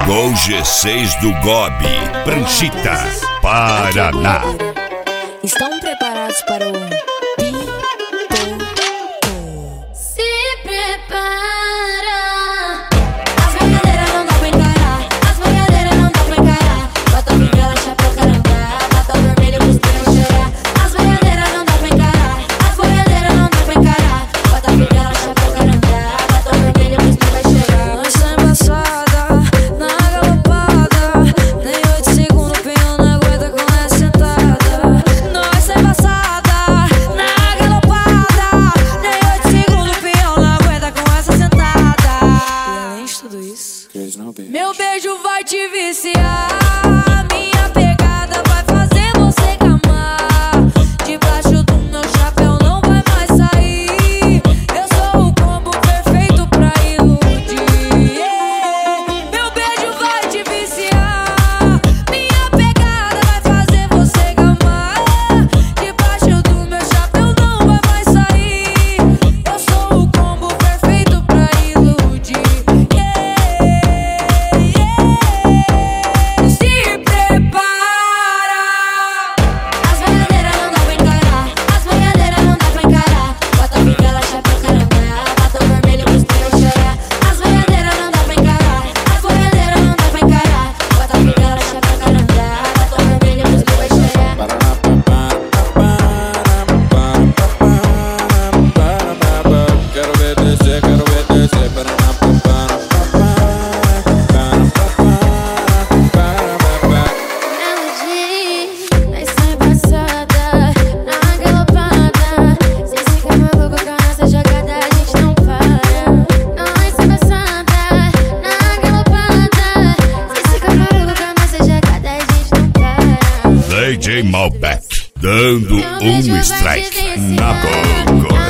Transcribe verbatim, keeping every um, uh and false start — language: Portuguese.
Chegou o G seis do Gobi, Pranchita, Paraná. Estão preparados para o Pipoco? Se prepara. As brincadeiras não dá pra encarar. As brincadeiras não dá pra encarar. Batom vela, chapéu, carangá. Batom vermelho, costuma chorar. As brincadeiras não dá pra encarar. As brincadeiras não dá pra encarar. Batom vela, chapéu, carangá. Batom vermelho, costuma chorar. Nós tá embaçada, na galopada. Nem oito segundos, pinhão não aguenta com essa sentada. Nós tá embaçada, na galopada. Nem oito segundos, pinhão não aguenta com essa sentada. E além de tudo isso, meu beijo vai te viciar. Minha pegada vai fazer você gamar. Debaixo do meu chapéu não vai mais sair. Eu sou o combo perfeito pra iludir. Yeah. Meu beijo vai te viciar. Minha pegada vai fazer você gamar. Debaixo do meu chapéu não vai mais sair. Eu sou o combo perfeito pra iludir. Yeah. Yeah. Se prepara. As brincadeiras não dá pra encarar. As brincadeiras não dá pra encarar. Batom vela, chapéu, carangá. Batom vermelho, costuma chorar. As brincadeiras não dá pra encarar. As brincadeiras não dá pra encarar. Batom vela, chapéu, carangá. Batom vermelho, costuma chorar. Quero ver descer, quero ver descer. Melody, nós tá embaçada, na galopada. Cê fica maluco com a nossa jogada, a gente não para. Nós tá embaçada, na galopada. Cê fica maluco com a nossa jogada, a gente não para. D J Malbec, dando um strike na boca.